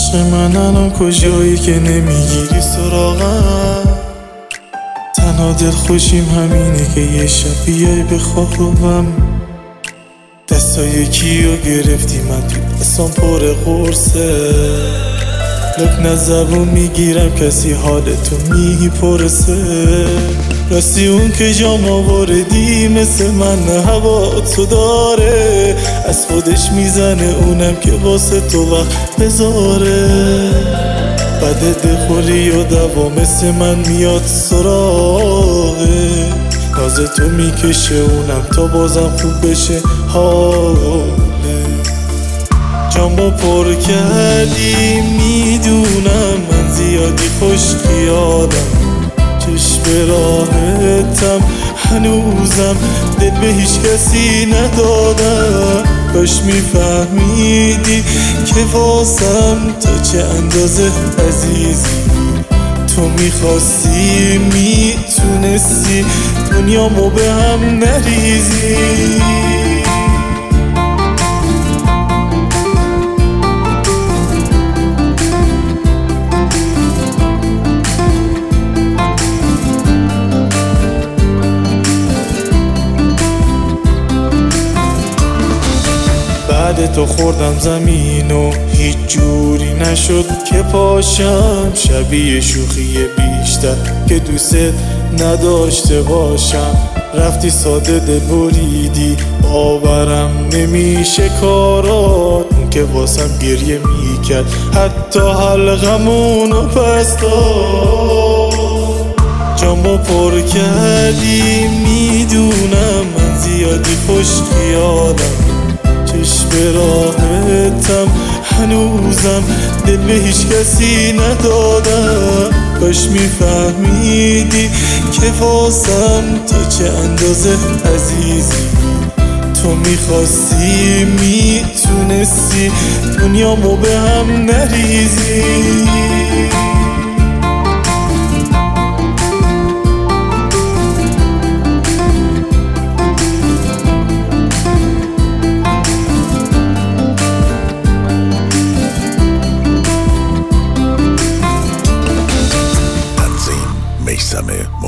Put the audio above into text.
عشق من الان کجایی که نمیگیری سراغم؟ تنها دل خوشیم همینه که یه شب بیای بخوابم. دستای کیو گرفتی من تو دستام پر قرصه، لکنه زبون میگیرم کسی حالتو میپرسه. راستی اون که جام آوردی مثل من هوا تو داره، از خودش میزنه اونم که واسه تو وقت بذاره. بعد دلخوری و دوا مثل من میاد سراغه، ناز تو میکشه اونم تا بازم خوب بشه حاله. جامو پر کردی میدونم من زیادی خوش خیالم، چشم راحتم هنوزم دل به هیچ کسی ندادم. کاش میفهمیدی که واسم تا چه اندازه عزیزی، تو میخواستی میتونستی دنیامو به هم نریزی. بعد تو خوردم زمین و هیچ جوری نشد که پاشم، شبیه شوخی بیشتر که دوست نداشته باشم. رفتی ساده دل بریدی باورم نمیشه کارات، اون که واسم گریه میکرد حتی حلقمونو پس داد. جامو پر کردی میدونم من زیادی خوش خیالم، چشم راحتم هنوزم دل به هیچ کسی ندادم. کاش میفهمیدی که واسم تا چه اندازه عزیزی، تو میخواستی میتونستی دنیامو به هم نریزی. میثم